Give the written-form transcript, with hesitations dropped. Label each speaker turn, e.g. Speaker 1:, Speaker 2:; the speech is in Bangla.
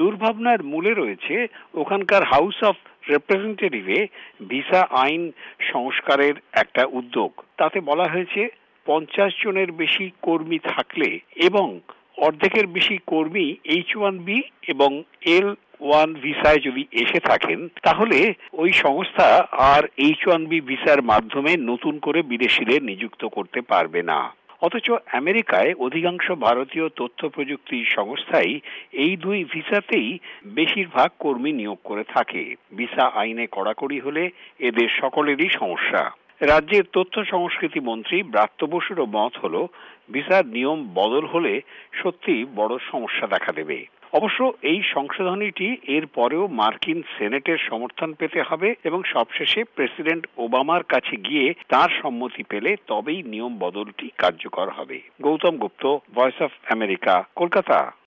Speaker 1: দুর্ভাবনার মূলে রয়েছে ওখানকার হাউস অফ রিপ্রেজেন্টেটিভে ভিসা আইন সংস্কারের একটা উদ্যোগ। তাতে বলা হয়েছে 50 জনের বেশি কর্মী থাকলে এবং অর্ধেকের বেশি কর্মী H1B এবং L1 ভিসায় যদি এসে থাকেন, তাহলে ওই সংস্থা আর H1B ভিসার মাধ্যমে নতুন করে বিদেশিদের নিযুক্ত করতে পারবে না। অথচ আমেরিকায় অধিকাংশ ভারতীয় তথ্য প্রযুক্তি সংস্থাই এই দুই ভিসাতেই বেশিরভাগ কর্মী নিয়োগ করে থাকে। ভিসা আইনে কড়াকড়ি হলে এদের সকলেরই সমস্যা। রাজ্যের তথ্য সংস্কৃতি মন্ত্রী ব্রাত্য বসুরও মত হলো, ভিসার নিয়ম বদল হলে সত্যি বড় সমস্যা দেখা দেবে। অবশ্য এই সংশোধনীটি এর পরেও মার্কিন সেনেটের সমর্থন পেতে হবে এবং সবশেষে প্রেসিডেন্ট ওবামার কাছে গিয়ে তার সম্মতি পেলে তবেই নিয়ম বদলটি কার্যকর হবে। Gautam Gupta, voice of America, Kolkata.